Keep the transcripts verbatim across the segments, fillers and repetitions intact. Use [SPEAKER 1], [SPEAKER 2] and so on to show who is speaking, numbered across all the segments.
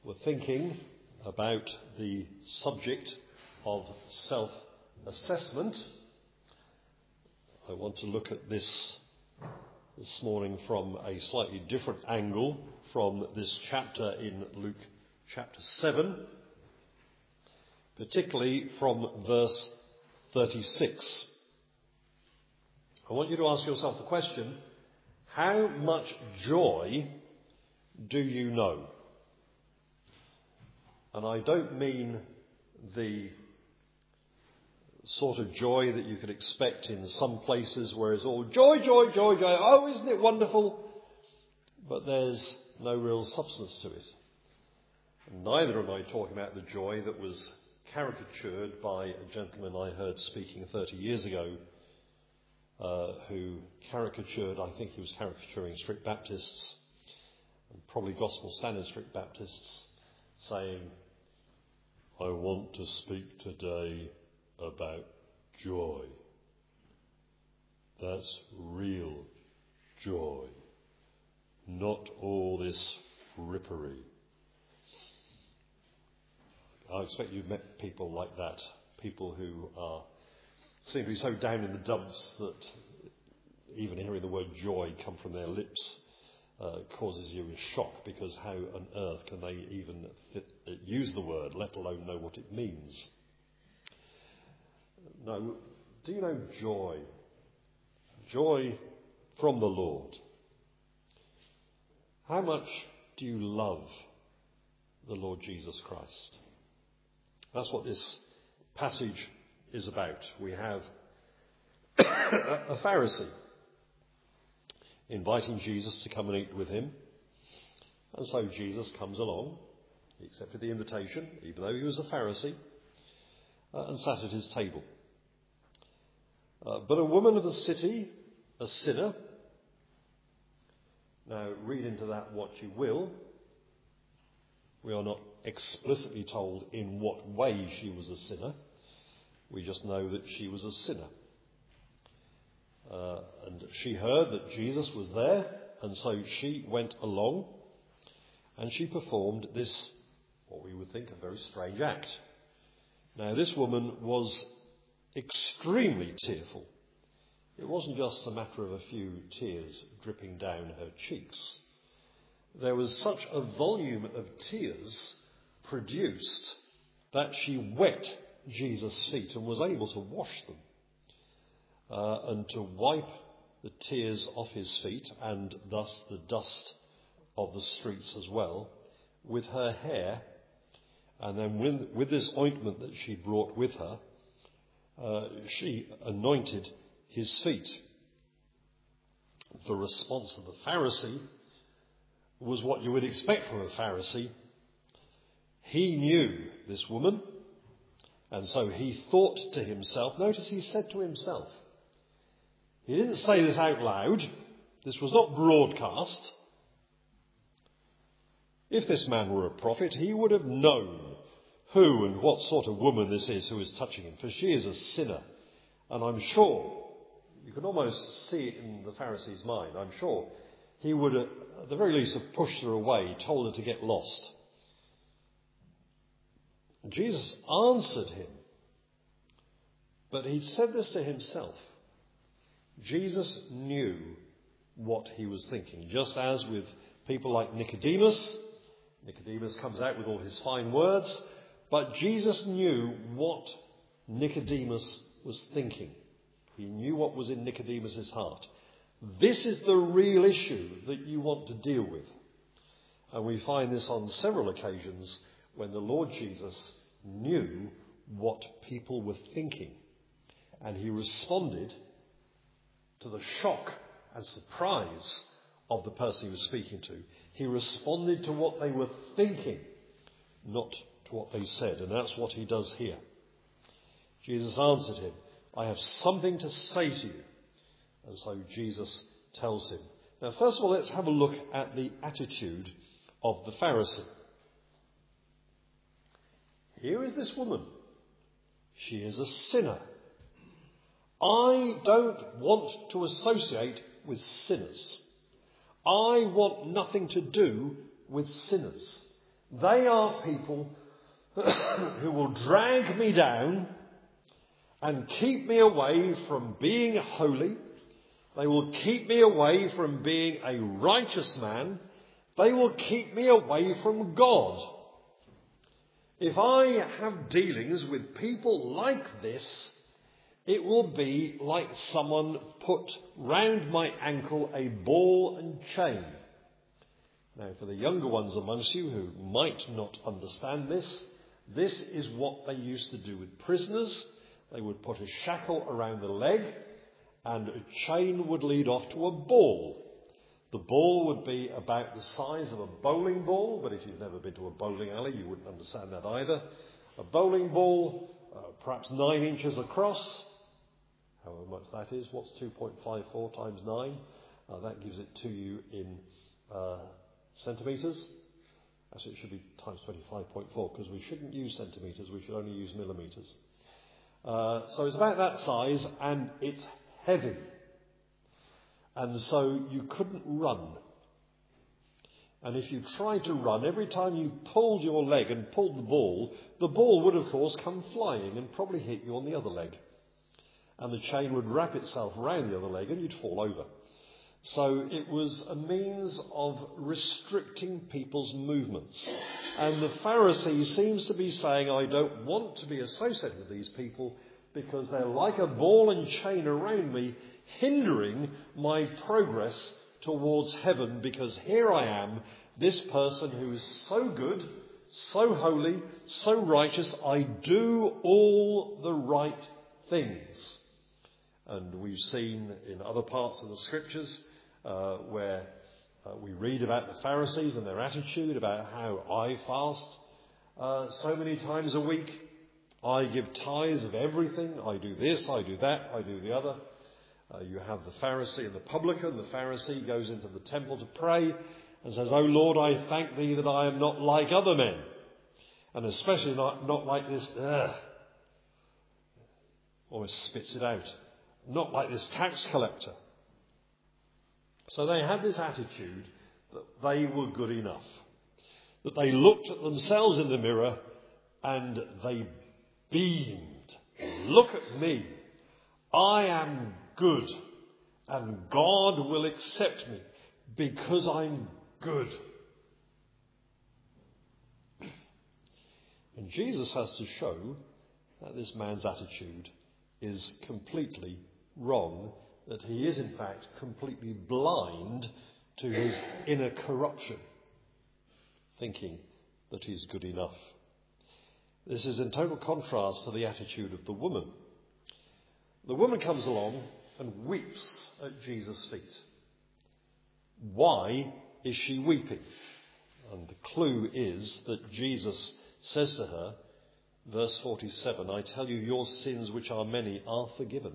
[SPEAKER 1] We're thinking about the subject of self-assessment. I want to look at this this morning from a slightly different angle from this chapter in Luke chapter seven, particularly from verse thirty-six. I want you to ask yourself the question, how much joy do you know? And I don't mean the sort of joy that you could expect in some places where it's all joy, joy, joy, joy. Oh, isn't it wonderful? But there's no real substance to it. And neither am I talking about the joy that was caricatured by a gentleman I heard speaking thirty years ago, uh, who caricatured, I think he was caricaturing strict Baptists, and probably Gospel Standard strict Baptists, saying, I want to speak today about joy. That's real joy, not all this frippery. I expect you've met people like that, people who are seem to be so down in the dumps that even hearing the word joy come from their lips uh, causes you a shock, because how on earth can they even fit, uh, use the word, let alone know what it means? No, do you know joy? Joy from the Lord. How much do you love the Lord Jesus Christ? That's what this passage is about. We have a Pharisee inviting Jesus to come and eat with him. And so Jesus comes along. He accepted the invitation, even though he was a Pharisee, uh, and sat at his table. Uh, but a woman of the city, a sinner. Now, read into that what you will. We are not explicitly told in what way she was a sinner. We just know that she was a sinner. Uh, and she heard that Jesus was there, and so she went along, and she performed this, what we would think, a very strange act. Now, this woman was extremely tearful. It wasn't just a matter of a few tears dripping down her cheeks. There was such a volume of tears produced that she wet Jesus' feet and was able to wash them uh, and to wipe the tears off his feet, and thus the dust of the streets as well, with her hair. And then with, with this ointment that she brought with her, uh, she anointed his feet. The response of the Pharisee was what you would expect from a Pharisee. He knew this woman, and so he thought to himself, notice he said to himself, he didn't say this out loud, this was not broadcast. If this man were a prophet, he would have known who and what sort of woman this is who is touching him, for she is a sinner. And I'm sure, you can almost see it in the Pharisee's mind, I'm sure he would have, at the very least, have pushed her away, told her to get lost. Jesus answered him, but he said this to himself. Jesus knew what he was thinking, just as with people like Nicodemus. Nicodemus comes out with all his fine words, but Jesus knew what Nicodemus was thinking. He knew what was in Nicodemus' heart. This is the real issue that you want to deal with. And we find this on several occasions when the Lord Jesus knew what people were thinking. And he responded to the shock and surprise of the person he was speaking to. He responded to what they were thinking, not to what they said. And that's what he does here. Jesus answered him, I have something to say to you. And so Jesus tells him. Now, first of all, let's have a look at the attitude of the Pharisee. Here is this woman. She is a sinner. I don't want to associate with sinners. I want nothing to do with sinners. They are people who will drag me down and keep me away from being holy. They will keep me away from being a righteous man. They will keep me away from God. If I have dealings with people like this, it will be like someone put round my ankle a ball and chain. Now, for the younger ones amongst you who might not understand this, this is what they used to do with prisoners. They would put a shackle around the leg and a chain would lead off to a ball. The ball would be about the size of a bowling ball, but if you've never been to a bowling alley, you wouldn't understand that either. A bowling ball, uh, perhaps nine inches across, however much that is. What's two point five four times nine? Uh, that gives it to you in uh, centimetres. Actually, it should be times twenty-five point four, because we shouldn't use centimetres, we should only use millimetres. Uh, so it's about that size, and it's heavy. And so you couldn't run. And if you tried to run, every time you pulled your leg and pulled the ball, the ball would, of course, come flying and probably hit you on the other leg. And the chain would wrap itself round the other leg and you'd fall over. So it was a means of restricting people's movements. And the Pharisee seems to be saying, I don't want to be associated with these people because they're like a ball and chain around me, hindering my progress towards heaven, because here I am, this person who is so good, so holy, so righteous, I do all the right things. And we've seen in other parts of the scriptures uh, where uh, we read about the Pharisees and their attitude, about how I fast uh, so many times a week. I give tithes of everything. I do this, I do that, I do the other. Uh, you have the Pharisee and the publican. The Pharisee goes into the temple to pray and says, "Oh Lord, I thank thee that I am not like other men, and especially not, not like this," ugh, almost spits it out, "not like this tax collector." So they had this attitude that they were good enough, that they looked at themselves in the mirror and they beamed. Look at me. I am good, and God will accept me because I'm good. And Jesus has to show that this man's attitude is completely wrong, that he is in fact completely blind to his inner corruption, thinking that he's good enough. This is in total contrast to the attitude of the woman. The woman comes along and weeps at Jesus' feet. Why is she weeping? And the clue is that Jesus says to her, verse forty-seven, "I tell you, your sins, which are many, are forgiven."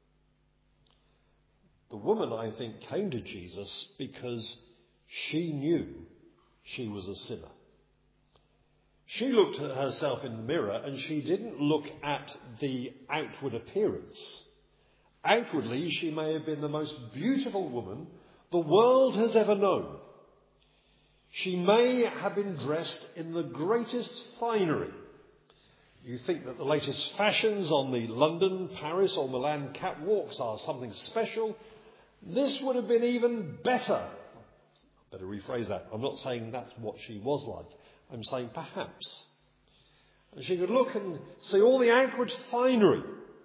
[SPEAKER 1] The woman, I think, came to Jesus because she knew she was a sinner. She looked at herself in the mirror and she didn't look at the outward appearance. Outwardly, she may have been the most beautiful woman the world has ever known. She may have been dressed in the greatest finery. You think that the latest fashions on the London, Paris or Milan catwalks are something special. This would have been even better. Better rephrase that. I'm not saying that's what she was like. I'm saying perhaps. And she could look and see all the outward finery,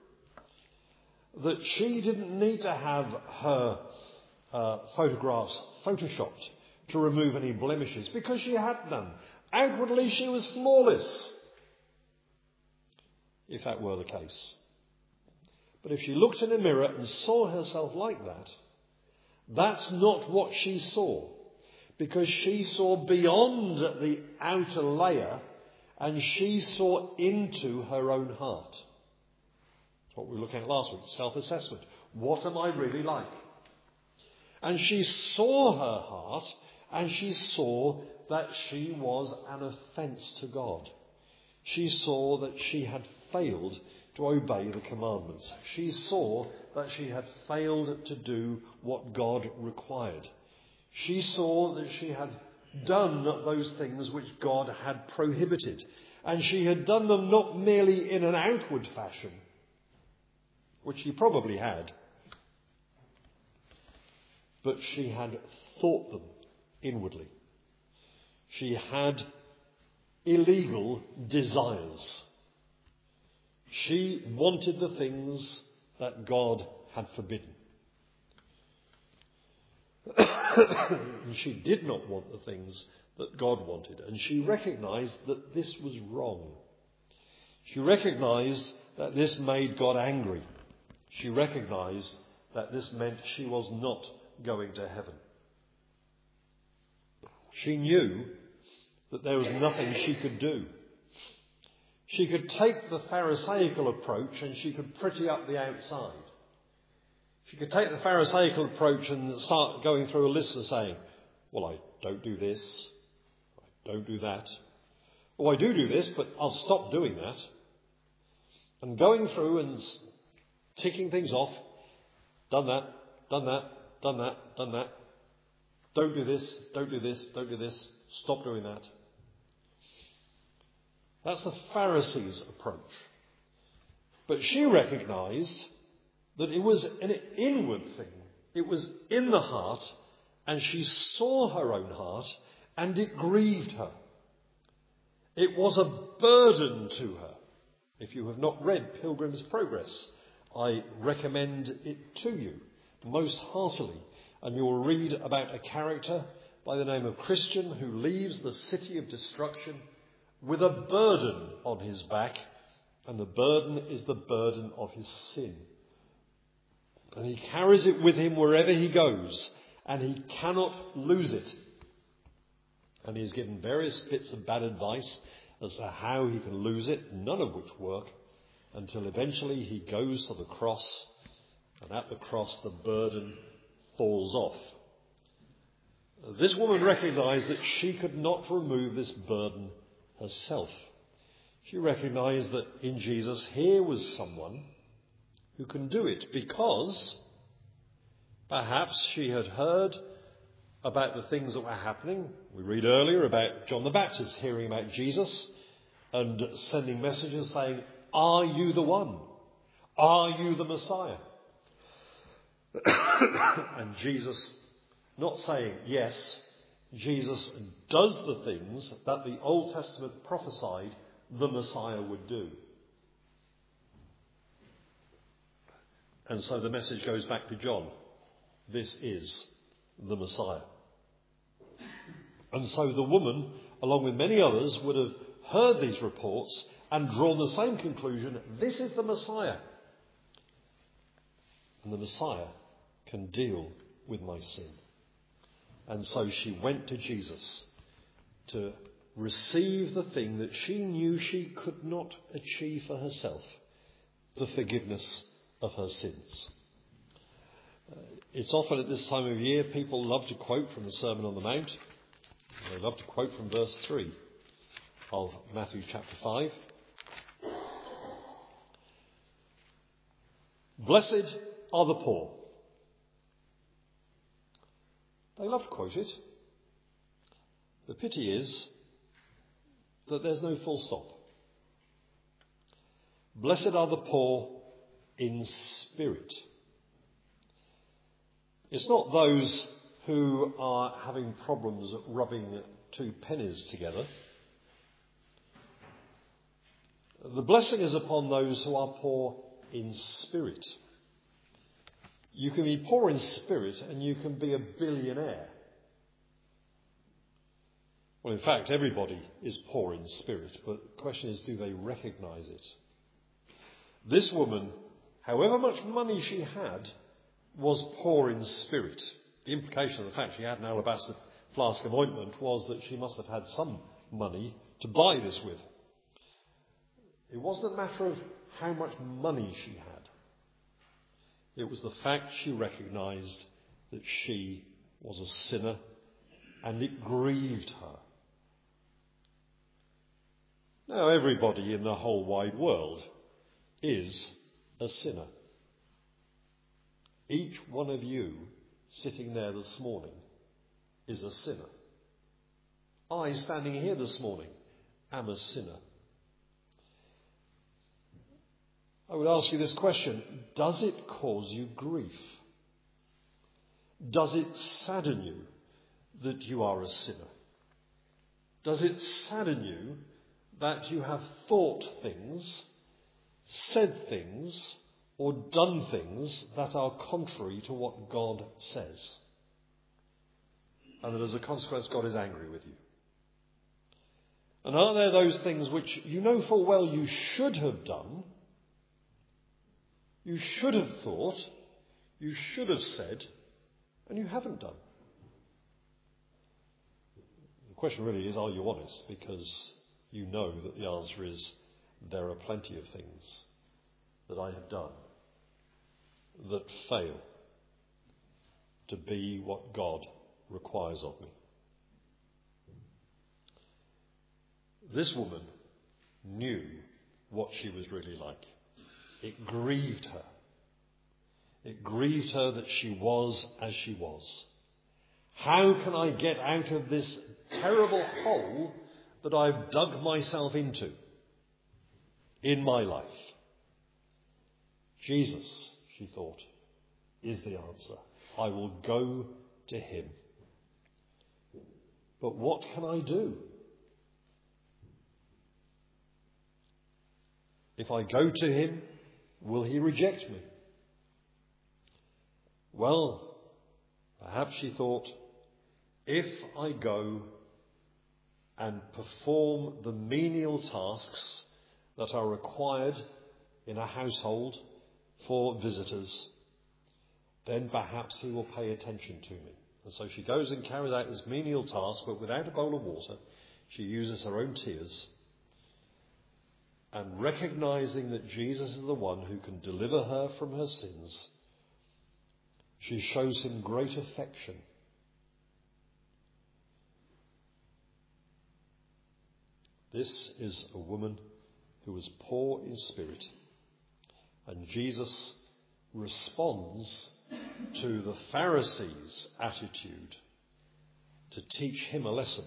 [SPEAKER 1] that she didn't need to have her uh, photographs photoshopped to remove any blemishes, because she had none. Outwardly she was flawless, if that were the case. But if she looked in a mirror and saw herself like that, that's not what she saw, because she saw beyond the outer layer and she saw into her own heart. That's what we were looking at last week, self-assessment. What am I really like? And she saw her heart and she saw that she was an offence to God. She saw that she had failed to obey the commandments. She saw that she had failed to do what God required. She saw that she had done those things which God had prohibited. And she had done them not merely in an outward fashion, which she probably had, but she had thought them inwardly. She had illegal desires. She wanted the things that God had forbidden. And she did not want the things that God wanted. And she recognized that this was wrong. She recognized that this made God angry. She recognized that this meant she was not going to heaven. She knew that there was nothing she could do. She could take the Pharisaical approach and she could pretty up the outside. She could take the Pharisaical approach and start going through a list and saying, well, I don't do this, I don't do that. Oh, I do do this, but I'll stop doing that. And going through and ticking things off, done that, done that, done that, done that. Don't do this, don't do this, don't do this, stop doing that. That's the Pharisees' approach. But she recognized that it was an inward thing. It was in the heart, and she saw her own heart, and it grieved her. It was a burden to her. If you have not read Pilgrim's Progress, I recommend it to you most heartily. And you will read about a character by the name of Christian who leaves the city of destruction with a burden on his back, and the burden is the burden of his sin. And he carries it with him wherever he goes, and he cannot lose it. And he's given various bits of bad advice as to how he can lose it, none of which work, until eventually he goes to the cross, and at the cross the burden falls off. This woman recognized that she could not remove this burden herself. She recognized that in Jesus here was someone who can do it, because perhaps she had heard about the things that were happening. We read earlier about John the Baptist hearing about Jesus and sending messages saying, are you the one? Are you the Messiah? And Jesus not saying yes, Jesus does the things that the Old Testament prophesied the Messiah would do. And so the message goes back to John. This is the Messiah. And so the woman, along with many others, would have heard these reports and drawn the same conclusion. This is the Messiah. And the Messiah can deal with my sin. And so she went to Jesus to receive the thing that she knew she could not achieve for herself, the forgiveness of her sins. Uh, it's often at this time of year people love to quote from the Sermon on the Mount. They love to quote from verse three of Matthew chapter five. Blessed are the poor. They love to quote it. The pity is that there's no full stop. Blessed are the poor in spirit. It's not those who are having problems rubbing two pennies together. The blessing is upon those who are poor in spirit. You can be poor in spirit and you can be a billionaire. Well, in fact, everybody is poor in spirit, but the question is, do they recognize it? This woman, however much money she had, was poor in spirit. The implication of the fact she had an alabaster flask of ointment was that she must have had some money to buy this with. It wasn't a matter of how much money she had. It was the fact she recognized that she was a sinner, and it grieved her. Now, everybody in the whole wide world is a sinner. Each one of you sitting there this morning is a sinner. I, standing here this morning, am a sinner. I would ask you this question: does it cause you grief? Does it sadden you that you are a sinner? Does it sadden you that you have thought things, said things, or done things that are contrary to what God says? And that as a consequence, God is angry with you. And are there those things which you know full well you should have done, you should have thought, you should have said, and you haven't done? The question really is, are you honest? Because you know that the answer is, there are plenty of things that I have done that fail to be what God requires of me. This woman knew what she was really like. It grieved her. It grieved her that she was as she was. How can I get out of this terrible hole that I've dug myself into in my life? Jesus, she thought, is the answer. I will go to him. But what can I do? If I go to him, will he reject me? Well, perhaps she thought, if I go and perform the menial tasks that are required in a household for visitors, then perhaps he will pay attention to me. And so she goes and carries out this menial task, but without a bowl of water. She uses her own tears. And recognizing that Jesus is the one who can deliver her from her sins, she shows him great affection. This is a woman who was poor in spirit, and Jesus responds to the Pharisees' attitude to teach him a lesson.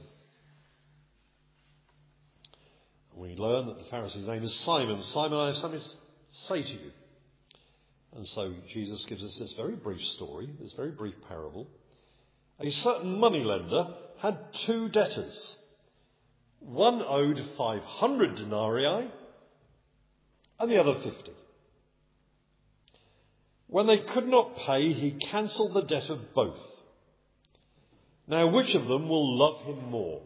[SPEAKER 1] We learn that the Pharisee's name is Simon. Simon, I have something to say to you. And so Jesus gives us this very brief story, this very brief parable. A certain moneylender had two debtors. One owed five hundred denarii and the other fifty. When they could not pay, he cancelled the debt of both. Now, which of them will love him more?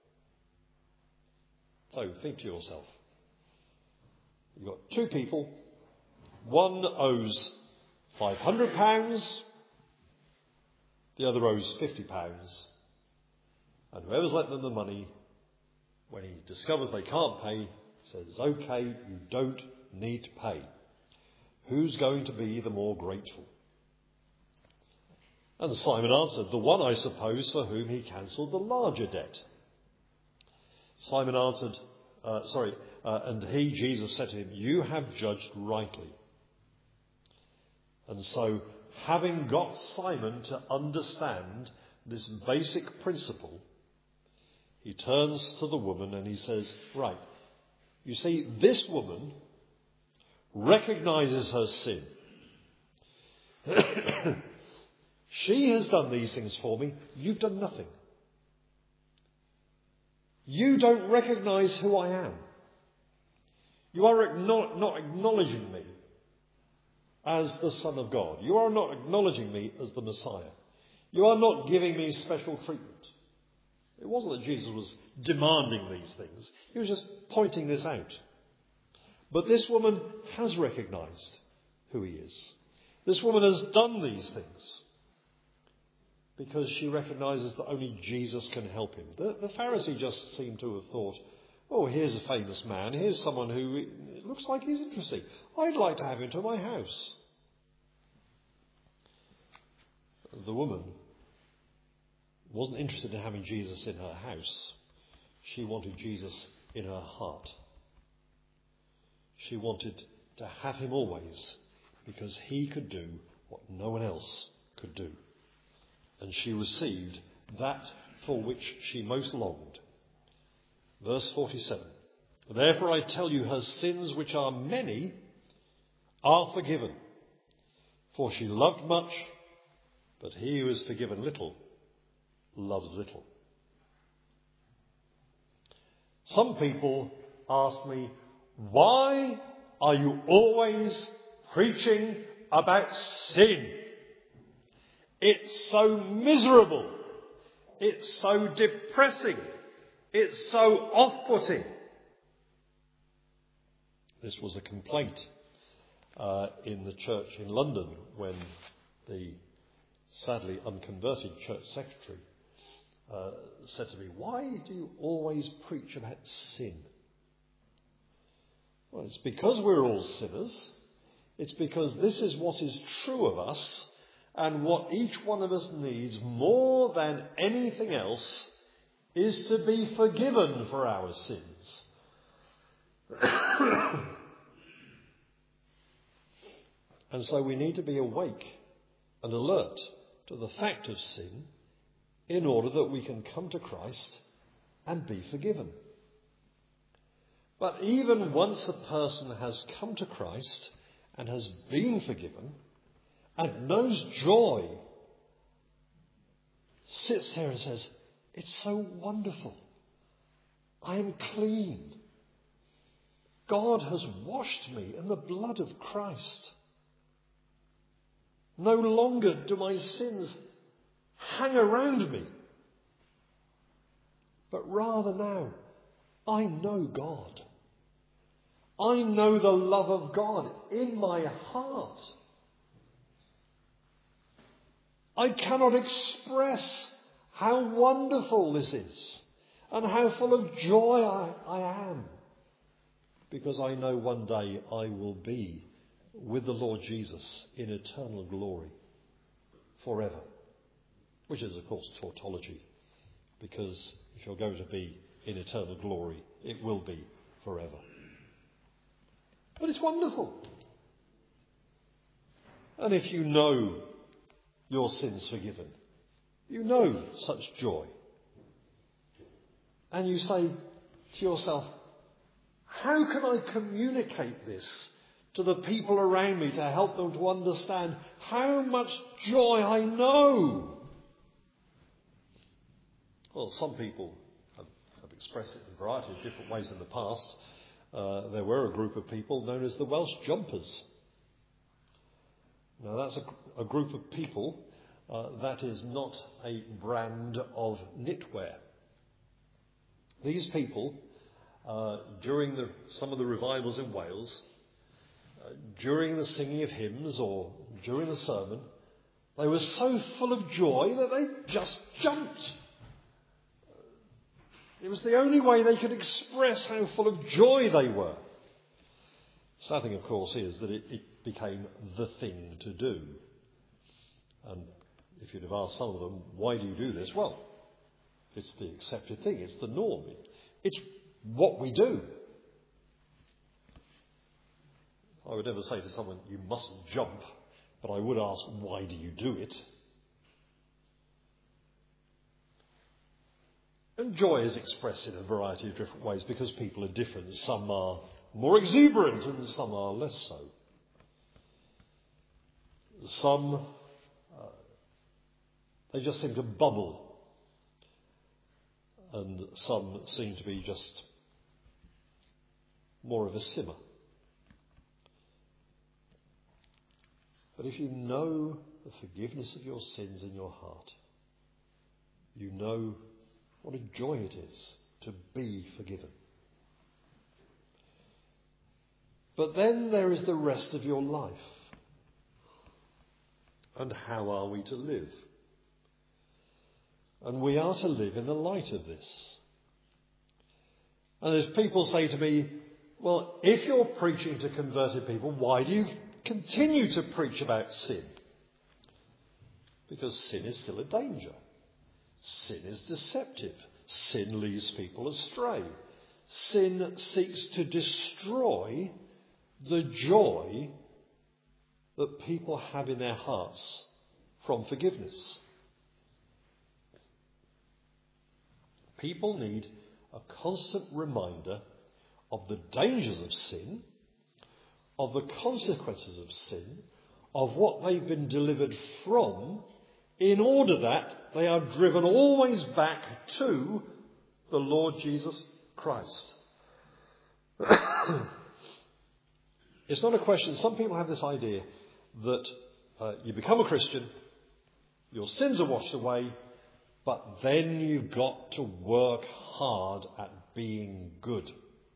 [SPEAKER 1] So think to yourself. You've got two people. One owes five hundred pounds. The other owes fifty pounds. And whoever's lent them the money, when he discovers they can't pay, says, OK, you don't need to pay. Who's going to be the more grateful? And Simon answered, the one, I suppose, for whom he cancelled the larger debt. Simon answered, uh, sorry, uh, and he, Jesus, said to him, you have judged rightly. And so, having got Simon to understand this basic principle, he turns to the woman and he says, right, you see, this woman recognizes her sin. She has done these things for me. You've done nothing. You don't recognize who I am. You are not acknowledging me as the Son of God. You are not acknowledging me as the Messiah. You are not giving me special treatment. It wasn't that Jesus was demanding these things. He was just pointing this out. But this woman has recognized who he is. This woman has done these things because she recognizes that only Jesus can help him. The, the Pharisee just seemed to have thought, oh, here's a famous man. Here's someone who it looks like he's interesting. I'd like to have him to my house. The woman wasn't interested in having Jesus in her house. She wanted Jesus in her heart. She wanted to have him always because he could do what no one else could do. And she received that for which she most longed. Verse forty-seven. Therefore I tell you, her sins, which are many, are forgiven. For she loved much, but he who is forgiven little loves little. Some people ask me, why are you always preaching about sin? It's so miserable. It's so depressing. It's so off-putting. This was a complaint uh, in the church in London when the sadly unconverted church secretary uh, said to me, why do you always preach about sin? Well, it's because we're all sinners. It's because this is what is true of us and what each one of us needs more than anything else is to be forgiven for our sins. And so we need to be awake and alert to the fact of sin in order that we can come to Christ and be forgiven. But even once a person has come to Christ and has been forgiven and knows joy, sits there and says, it's so wonderful. I am clean. God has washed me in the blood of Christ. No longer do my sins hang around me, but rather now I know God. I know the love of God in my heart. I cannot express how wonderful this is and how full of joy I, I am, because I know one day I will be with the Lord Jesus in eternal glory forever, which is, of course, tautology, because if you're going to be in eternal glory, it will be forever. But it's wonderful. And if you know your sins forgiven, you know such joy. And you say to yourself, how can I communicate this to the people around me to help them to understand how much joy I know? Well, some people have, have expressed it in a variety of different ways in the past. Uh, there were a group of people known as the Welsh Jumpers. Now, that's a, a group of people uh, that is not a brand of knitwear. These people, uh, during the, some of the revivals in Wales, uh, during the singing of hymns or during the sermon, they were so full of joy that they just jumped. It was the only way they could express how full of joy they were. Sad thing, of course, is that it, it became the thing to do. And if you'd have asked some of them, why do you do this? Well, it's the accepted thing. It's the norm. It, it's what we do. I would never say to someone, you mustn't jump, but I would ask, why do you do it? And joy is expressed in a variety of different ways because people are different. Some are more exuberant and some are less so. Some, uh, they just seem to bubble. And some seem to be just more of a simmer. But if you know the forgiveness of your sins in your heart, you know what a joy it is to be forgiven. But then there is the rest of your life. And how are we to live? And we are to live in the light of this. And as people say to me, well, if you're preaching to converted people, why do you continue to preach about sin? Because sin is still a danger. Sin is deceptive. Sin leads people astray. Sin seeks to destroy the joy that people have in their hearts from forgiveness. People need a constant reminder of the dangers of sin, of the consequences of sin, of what they've been delivered from, in order that they are driven always back to the Lord Jesus Christ. It's not a question. Some people have this idea that uh, you become a Christian, your sins are washed away, but then you've got to work hard at being good.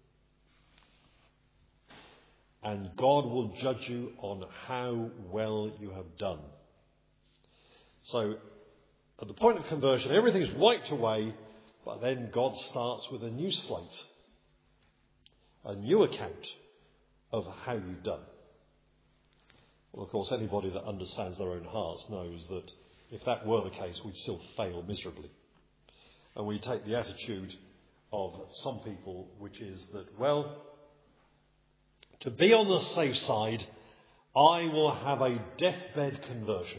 [SPEAKER 1] And God will judge you on how well you have done. So, at the point of conversion, everything's wiped away, but then God starts with a new slate, a new account of how you've done. Well, of course, anybody that understands their own hearts knows that if that were the case, we'd still fail miserably. And we take the attitude of some people, which is that, well, to be on the safe side, I will have a deathbed conversion.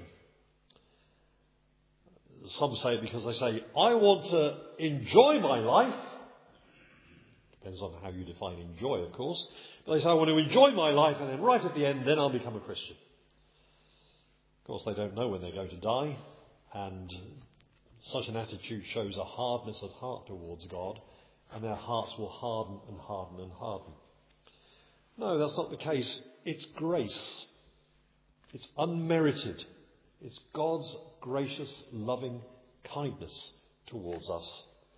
[SPEAKER 1] Some say it because they say, I want to enjoy my life. Depends on how you define enjoy, of course. But they say, I want to enjoy my life, and then right at the end, then I'll become a Christian. Of course, they don't know when they're going to die, and such an attitude shows a hardness of heart towards God, and their hearts will harden and harden and harden. No, that's not the case. It's grace. It's unmerited. It's God's gracious, loving kindness towards us.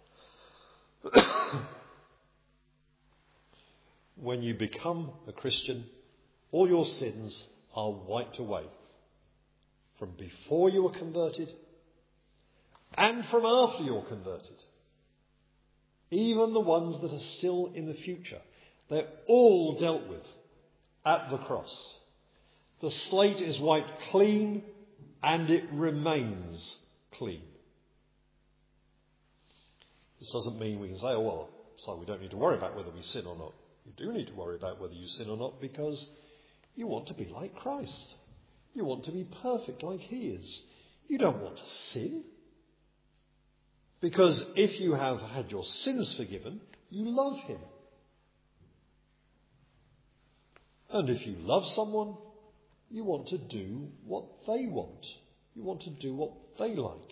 [SPEAKER 1] When you become a Christian, all your sins are wiped away. From before you were converted and from after you're converted. Even the ones that are still in the future. They're all dealt with at the cross. The slate is wiped clean and it remains clean. This doesn't mean we can say, oh, well, so we don't need to worry about whether we sin or not. You do need to worry about whether you sin or not because you want to be like Christ. You want to be perfect like he is. You don't want to sin. Because if you have had your sins forgiven, you love him. And if you love someone, you want to do what they want. You want to do what they like.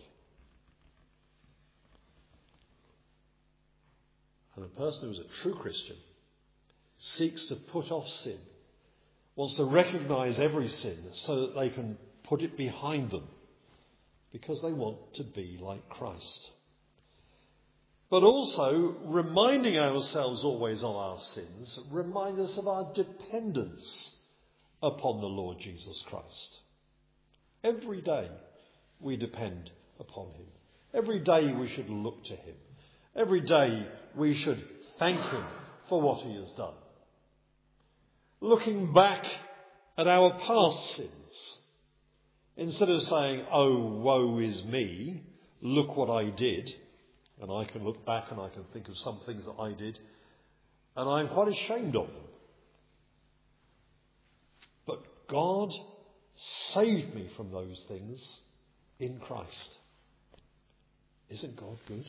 [SPEAKER 1] And a person who is a true Christian seeks to put off sin, wants to recognize every sin so that they can put it behind them because they want to be like Christ. But also, reminding ourselves always of our sins reminds us of our dependence upon the Lord Jesus Christ. Every day we depend upon him. Every day we should look to him. Every day we should thank him for what he has done. Looking back at our past sins, instead of saying, oh, woe is me, look what I did, and I can look back and I can think of some things that I did, and I'm quite ashamed of them. But God saved me from those things in Christ. Isn't God good?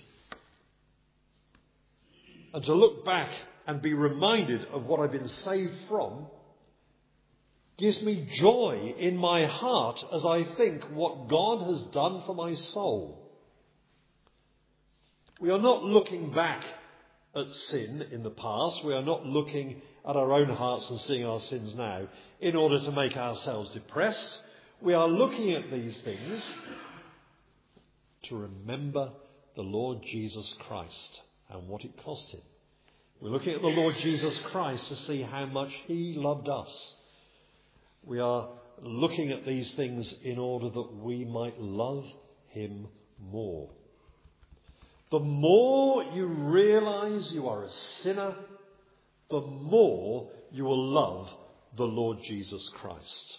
[SPEAKER 1] And to look back and be reminded of what I've been saved from gives me joy in my heart as I think what God has done for my soul. We are not looking back at sin in the past. We are not looking at our own hearts and seeing our sins now in order to make ourselves depressed. We are looking at these things to remember the Lord Jesus Christ and what it cost him. We're looking at the Lord Jesus Christ to see how much he loved us. We are looking at these things in order that we might love him more. The more you realize you are a sinner, the more you will love the Lord Jesus Christ.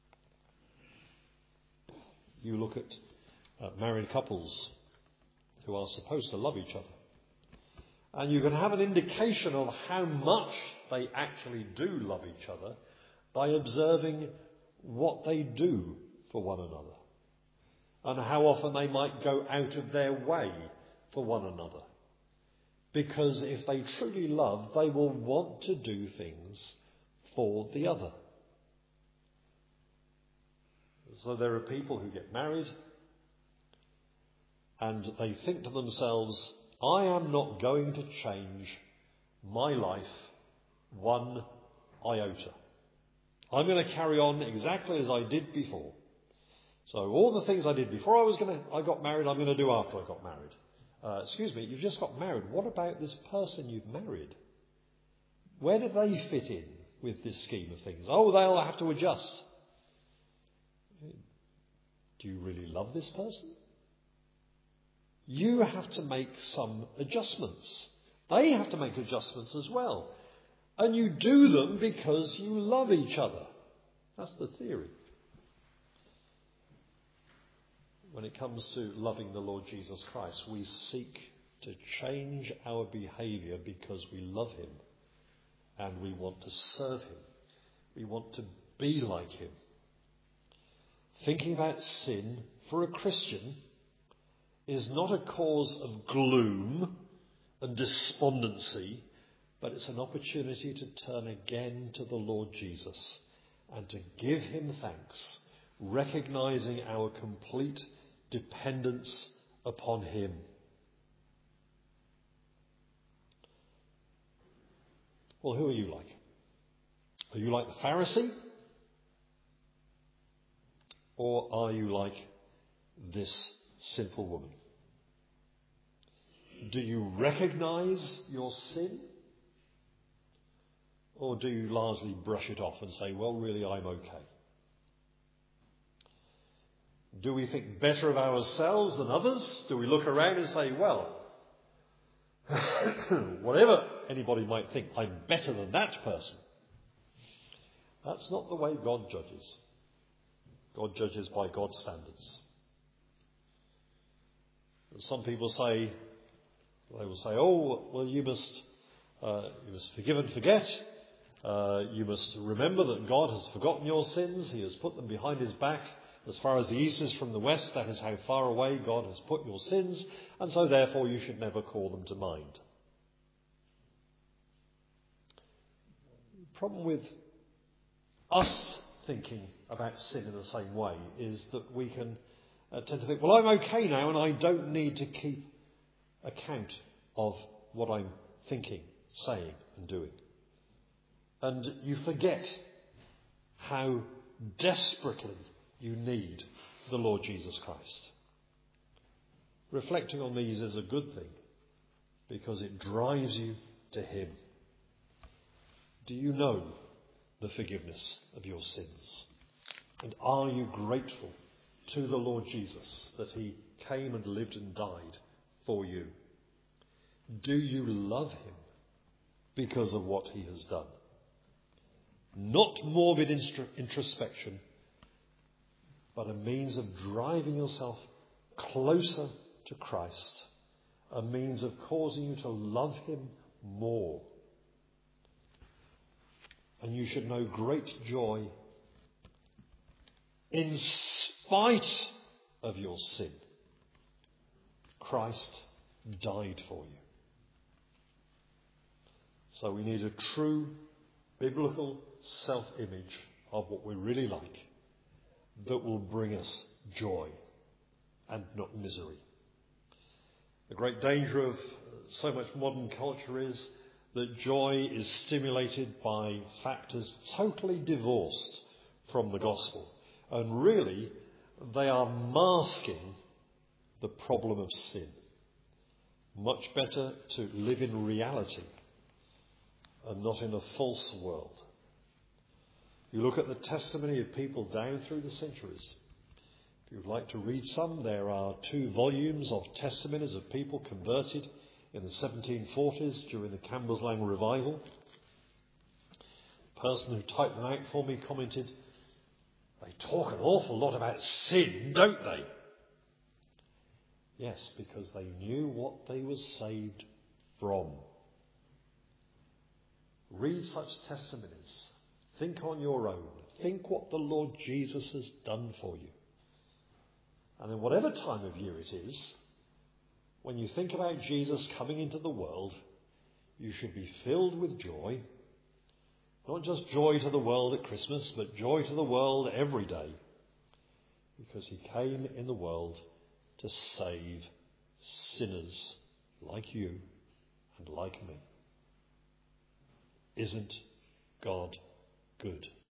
[SPEAKER 1] You look at uh, married couples who are supposed to love each other. And you can have an indication of how much they actually do love each other by observing what they do for one another and how often they might go out of their way for one another. Because if they truly love, they will want to do things for the other. So there are people who get married and they think to themselves, I am not going to change my life one iota. I'm going to carry on exactly as I did before. So all the things I did before I was going to, I got married, I'm going to do after I got married. Uh, excuse me, you've just got married. What about this person you've married? Where do they fit in with this scheme of things? Oh, they'll have to adjust. Do you really love this person? You have to make some adjustments. They have to make adjustments as well. And you do them because you love each other. That's the theory. When it comes to loving the Lord Jesus Christ, we seek to change our behaviour because we love him and we want to serve him. We want to be like him. Thinking about sin for a Christian is not a cause of gloom and despondency, but it's an opportunity to turn again to the Lord Jesus and to give him thanks, recognising our complete dependence upon him. Well, who are you like? Are you like the Pharisee? Or are you like this sinful woman? Do you recognise your sin? Or do you largely brush it off and say, well, really, I'm okay? Do we think better of ourselves than others? Do we look around and say, well, whatever anybody might think, I'm better than that person? That's not the way God judges. God judges by God's standards. Some people say, they will say, oh, well, you must, uh, you must forgive and forget. Uh, you must remember that God has forgotten your sins. He has put them behind his back. As far as the east is from the west, that is how far away God has put your sins, and so therefore you should never call them to mind. The problem with us thinking about sin in the same way is that we can uh, tend to think, well, I'm okay now and I don't need to keep account of what I'm thinking, saying and doing. And you forget how desperately you need the Lord Jesus Christ. Reflecting on these is a good thing because it drives you to him. Do you know the forgiveness of your sins? And are you grateful to the Lord Jesus that he came and lived and died for you? Do you love him because of what he has done? Not morbid introspection, but a means of driving yourself closer to Christ, a means of causing you to love him more. And you should know great joy in spite of your sin. Christ died for you. So we need a true biblical self-image of what we're really like that will bring us joy and not misery. The great danger of so much modern culture is that joy is stimulated by factors totally divorced from the gospel. And really, they are masking the problem of sin. Much better to live in reality and not in a false world. You look at the testimony of people down through the centuries. If you would like to read some, there are two volumes of testimonies of people converted in the seventeen forties during the Cambuslang revival. The person who typed them out for me commented, they talk an awful lot about sin, don't they? Yes, because they knew what they were saved from. Read such testimonies. Think on your own. Think what the Lord Jesus has done for you. And in whatever time of year it is, when you think about Jesus coming into the world, you should be filled with joy. Not just joy to the world at Christmas, but joy to the world every day. Because he came in the world to save sinners like you and like me. Isn't God good?